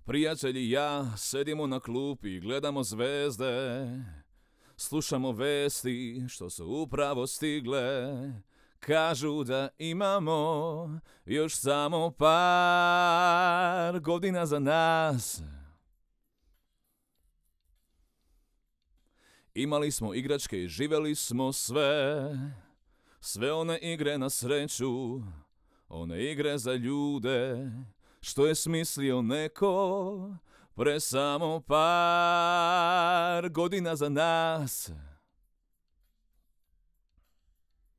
Prijatelji i ja sedimo na klupi i gledamo zvezde. Slušamo vesti što su upravo stigle. Kažu da imamo još samo par godina za nas. Imali smo igračke i živjeli smo sve. Sve one igre na sreću, one igre za ljude, što je smislio neko pre samo par godina za nas.